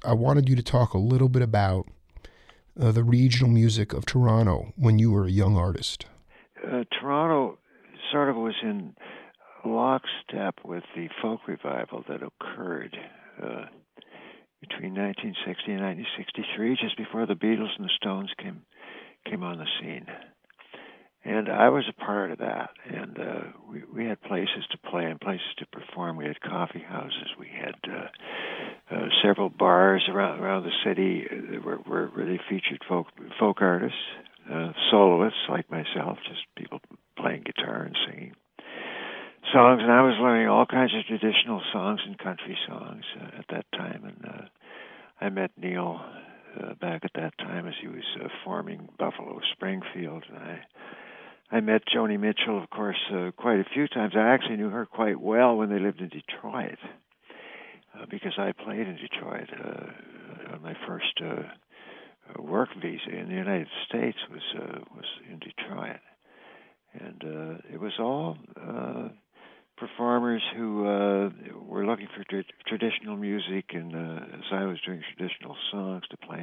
I wanted you to talk a little bit about the regional music of Toronto when you were a young artist. Toronto sort of was in lockstep with the folk revival that occurred between 1960 and 1963, just before the Beatles and the Stones came on the scene. And I was a part of that, and we had places to play and places to perform. We had coffee houses. We had several bars around the city where they featured folk artists, soloists like myself, just people playing guitar and singing songs. And I was learning all kinds of traditional songs and country songs at that time. And I met Neil back at that time as he was forming Buffalo Springfield. And I met Joni Mitchell, of course, quite a few times. I actually knew her quite well when they lived in Detroit, because I played in Detroit. On my first work visa in the United States was in Detroit, and it was all performers who were looking for traditional music, and as I was doing traditional songs to play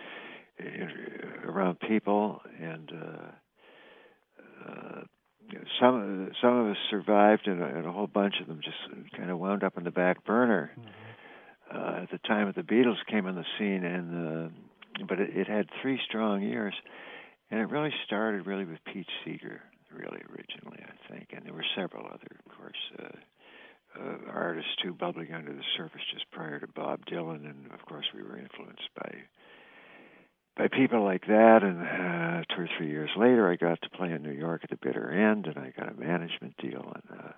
around people, and some of us survived, and a whole bunch of them just kind of wound up in the back burner at the time that the Beatles came on the scene. And but it had 3 strong years, and it really started with Pete Seeger, really originally, I think, and there were several other, of course, artists too bubbling under the surface just prior to Bob Dylan, and of course we were influenced by people like that. And 2 or 3 years later, I got to play in New York at the bitter end, and I got a management deal,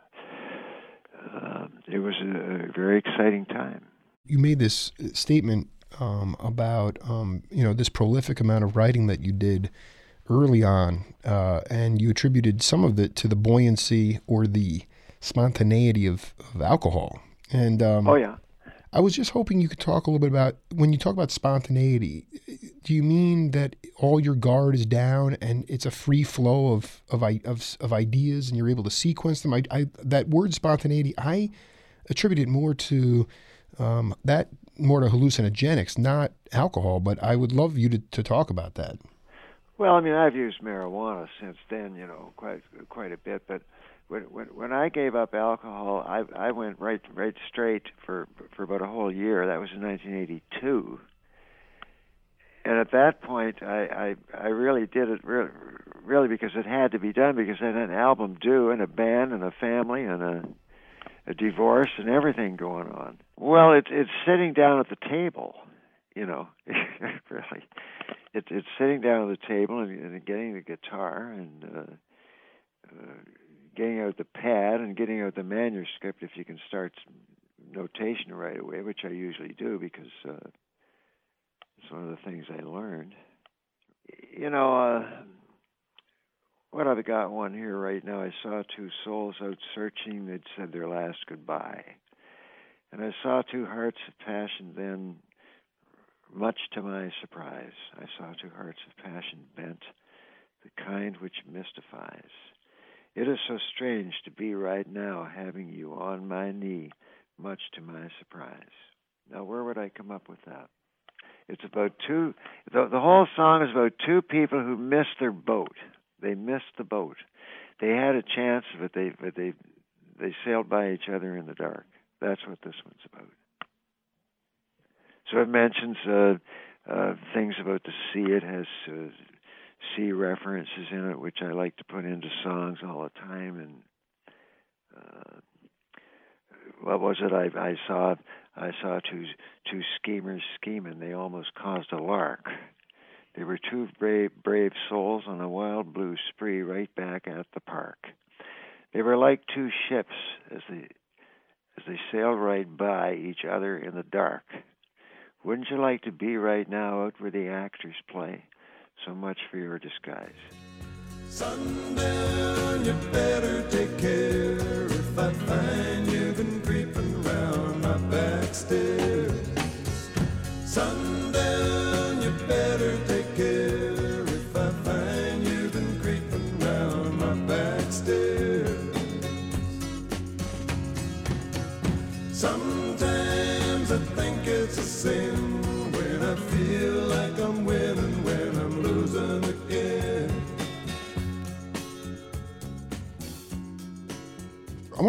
and it was a very exciting time. You made this statement about this prolific amount of writing that you did early on, and you attributed some of it to the buoyancy or the spontaneity of alcohol. And oh yeah. I was just hoping you could talk a little bit about, when you talk about spontaneity, do you mean that all your guard is down and it's a free flow of ideas and you're able to sequence them? That word spontaneity, I attribute it more to more to hallucinogenics, not alcohol, but I would love you to talk about that. Well, I mean, I've used marijuana since then, quite a bit, but when I gave up alcohol, I went right straight for about a whole year. That was in 1982, and at that point, I really did it really because it had to be done, because I had an album due and a band and a family and a divorce and everything going on. Well, it's sitting down at the table, really. It's sitting down at the table and getting the guitar and getting out the pad and getting out the manuscript if you can start notation right away, which I usually do because it's one of the things I learned. What I've got one here right now, I saw 2 souls out searching, they'd said their last goodbye. And I saw 2 hearts of passion then, much to my surprise. I saw 2 hearts of passion bent, the kind which mystifies. It is so strange to be right now having you on my knee, much to my surprise. Now, where would I come up with that? It's about the whole song is about 2 people who missed their boat. They missed the boat. They had a chance, but they sailed by each other in the dark. That's what this one's about. So it mentions things about the sea. It has sea references in it, which I like to put into songs all the time. And what was it? I saw 2 schemers scheming. They almost caused a lark. They were 2 brave souls on a wild blue spree right back at the park. They were like 2 ships as they sailed right by each other in the dark. Wouldn't you like to be right now out where the actors play? So much for your disguise. Sundown, you better take care if I find you've been creeping around my back stairs. Sundown, you better take care if I find you've been creeping around my back stairs. Sometimes I think it's a sin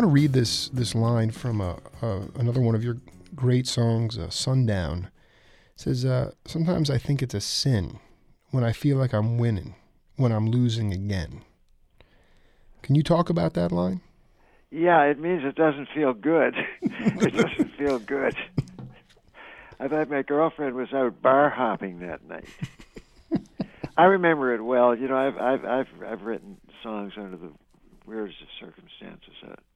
want to read this line from another one of your great songs, Sundown. It says, sometimes I think it's a sin when I feel like I'm winning, when I'm losing again. Can you talk about that line? Yeah, it means it doesn't feel good. It doesn't feel good. I thought my girlfriend was out bar hopping that night. I remember it well. You know, I've written songs under the weirdest of circumstances.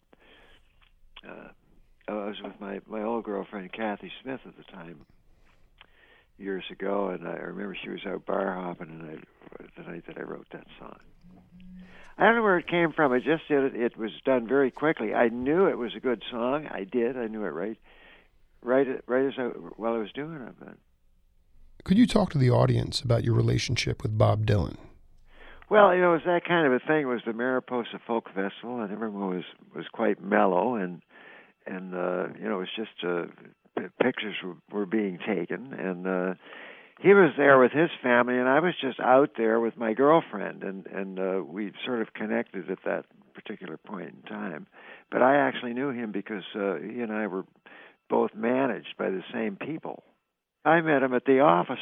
I was with my old girlfriend Kathy Smith at the time years ago, and I remember she was out bar hopping the night that I wrote that song. I don't know where it came from. It was done very quickly. I knew it was a good song. I knew it right while I was doing it. But. Could you talk to the audience about your relationship with Bob Dylan? Well, you know, it was that kind of a thing. It was the Mariposa Folk Festival, and everyone was quite mellow, and you know, it was just pictures were being taken, and he was there with his family, and I was just out there with my girlfriend, and we sort of connected at that particular point in time. But I actually knew him because he and I were both managed by the same people. I met him at the office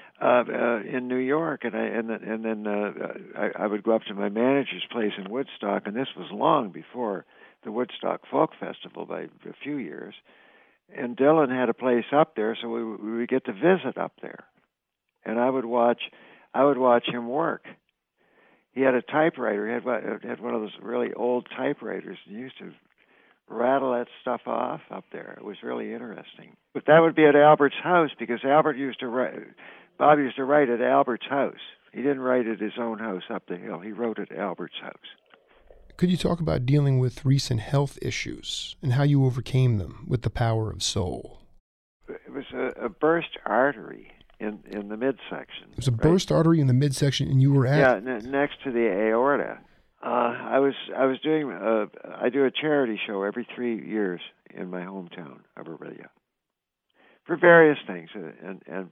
in New York, and then I would go up to my manager's place in Woodstock, and this was long before the Woodstock Folk Festival by a few years. And Dylan had a place up there, so we would get to visit up there, and I would watch him work. He had a typewriter. He had one of those really old typewriters, and he used to rattle that stuff off up there. It was really interesting. But that would be at Albert's house, because Bob used to write at Albert's house. He didn't write at his own house up the hill. He wrote at Albert's house. Could you talk about dealing with recent health issues and how you overcame them with the power of soul? It was a burst artery in the midsection. It was a burst artery in the midsection, and you were at... Yeah, next to the aorta. I do a charity show every 3 years in my hometown of Orillia for various things, and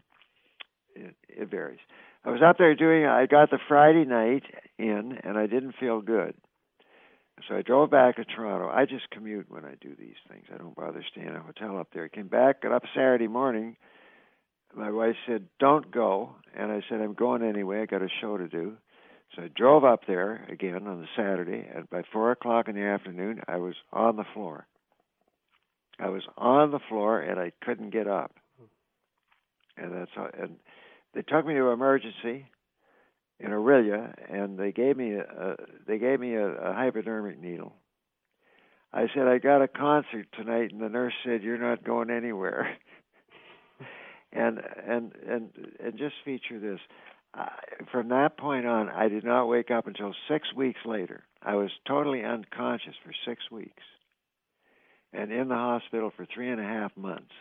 it varies. I was up there I got the Friday night in, and I didn't feel good. So I drove back to Toronto. I just commute when I do these things. I don't bother staying in a hotel up there. I came back, got up Saturday morning. My wife said, "Don't go." And I said, "I'm going anyway. I got a show to do." So I drove up there again on the Saturday, and by 4 o'clock in the afternoon, I was on the floor. I was on the floor, and I couldn't get up. And that's how. And they took me to emergency in Orillia, and they gave me a hypodermic needle. I said, "I got a concert tonight," and the nurse said, "You're not going anywhere." and just feature this. From that point on, I did not wake up until 6 weeks later. I was totally unconscious for 6 weeks, and in the hospital for 3.5 months.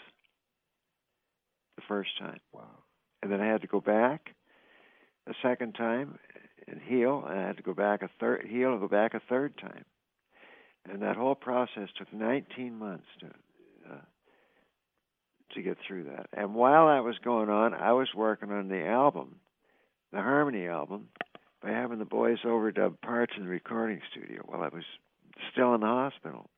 The first time. Wow. And then I had to go back a second time and heal, and I had to go back a third time. And that whole process took 19 months to get through that. And while that was going on, I was working on the album, the Harmony album, by having the boys overdub parts in the recording studio while I was still in the hospital,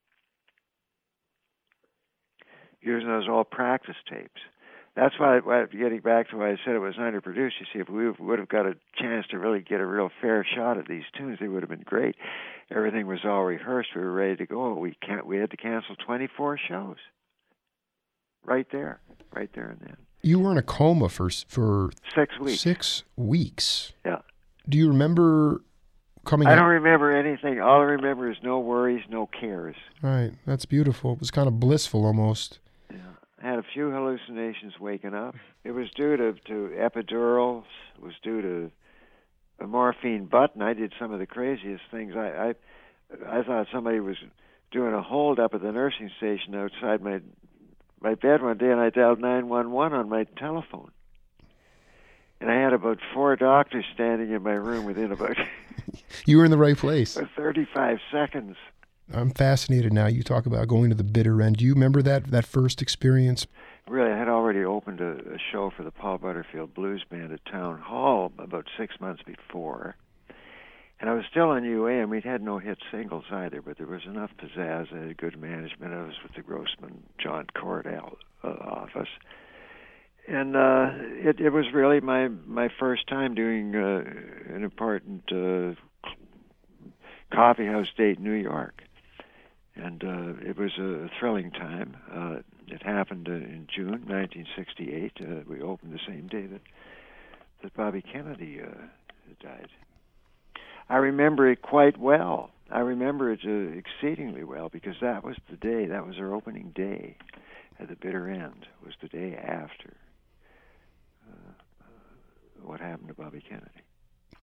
using those old practice tapes. That's why, getting back to why I said it was underproduced, you see, if we would have got a chance to really get a real fair shot at these tunes, they would have been great. Everything was all rehearsed. We were ready to go. We had to cancel 24 shows. Right there and then. You were in a coma for 6 weeks. 6 weeks. Yeah. Do you remember coming I don't remember anything. All I remember is no worries, no cares. Right. That's beautiful. It was kind of blissful almost. Yeah. I had a few hallucinations waking up. It was due to epidurals. It was due to a morphine button. I did some of the craziest things. I thought somebody was doing a hold up at the nursing station outside my bed one day, and I dialed 911 on my telephone. And I had about 4 doctors standing in my room within about... You were in the right place. 35 seconds. I'm fascinated now. You talk about going to the bitter end. Do you remember that first experience? Really, I had already opened a show for the Paul Butterfield Blues Band at Town Hall about 6 months before. And I was still on UA, and we'd had no hit singles either, but there was enough pizzazz. I had good management. I was with the Grossman John Cordell office. And it was really my first time doing an important coffee house date in New York. And it was a thrilling time. It happened in June 1968. We opened the same day that Bobby Kennedy died. I remember it quite well. I remember it exceedingly well because that was the day. That was our opening day at the bitter end. It was the day after what happened to Bobby Kennedy.